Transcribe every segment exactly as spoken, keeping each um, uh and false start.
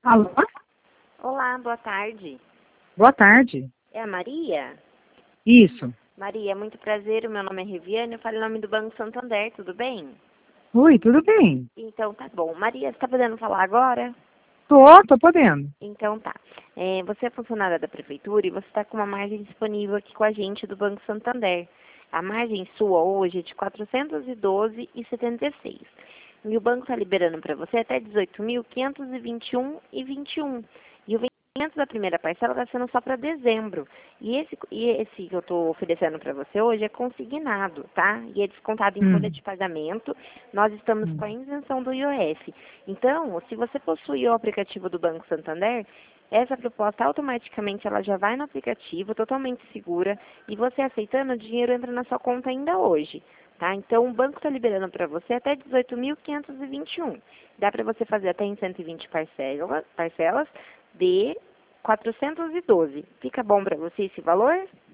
Alô? Olá, boa tarde. Boa tarde. É a Maria? Isso. Maria, muito prazer. O meu nome é Riviane. Eu falo em nome do Banco Santander, tudo bem? Oi, tudo bem? Então tá bom. Maria, você tá podendo falar agora? Tô, tô podendo. Então tá. É, você é funcionária da prefeitura e você está com uma margem disponível aqui com a gente do Banco Santander. A margem sua hoje é de quatrocentos e doze reais e setenta e seis centavos. E o banco está liberando para você até dezoito mil quinhentos e vinte e um reais e vinte e um centavos. E o vencimento da primeira parcela está sendo só para dezembro. E esse, e esse que eu estou oferecendo para você hoje é consignado, tá? E é descontado em folha Hum, de pagamento. Nós estamos com hum. a isenção do I O F. Então, se você possui o aplicativo do Banco Santander, essa proposta automaticamente ela já vai no aplicativo, totalmente segura, e você aceitando, o dinheiro entra na sua conta ainda hoje. Tá? Então, o banco está liberando para você até dezoito mil quinhentos e vinte e um. Dá para você fazer até em cento e vinte parcelas, parcelas de quatrocentos e doze. Fica bom para você esse valor?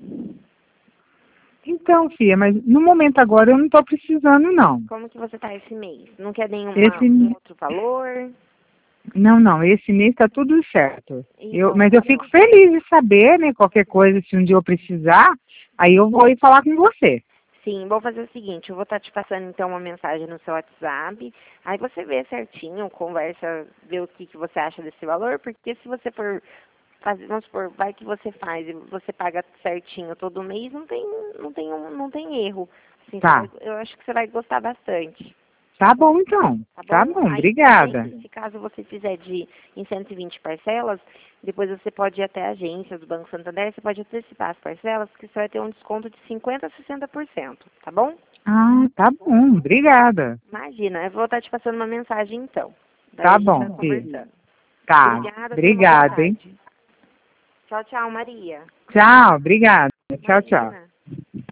Então, filha, mas no momento agora eu não tô precisando, não. Como que você está esse mês? Não quer nenhuma, Esse, um outro valor? não, não, esse mês tá tudo certo. Eu, Então, mas tá eu bom. fico feliz de saber, né, qualquer coisa, se um dia eu precisar, aí eu vou ir falar com você. Sim, vou fazer o seguinte, eu vou estar te passando então uma mensagem no seu WhatsApp, aí você vê certinho, conversa, vê o que, que você acha desse valor, porque se você for fazer, vamos supor, vai que você faz e você paga certinho todo mês, não tem, não tem, um- não tem erro. Assim, você vai, Tá, eu acho que você vai gostar bastante. tá bom então. Tá Tá bom? bom, Aí também, obrigada. se caso você fizer de em cento e vinte parcelas, depois você pode ir até a agência do Banco Santander, você pode antecipar as parcelas, que você vai ter um desconto de cinquenta a sessenta por cento, tá bom? Ah, tá bom, obrigada. Imagina, eu vou estar te passando uma mensagem então. Daí Tá a gente vai bom, filha. conversando. Tá, Obrigada, tenha uma boa obrigada, hein? tarde. Tchau, tchau, Maria. Tchau, obrigada. Tchau, tchau. Imagina.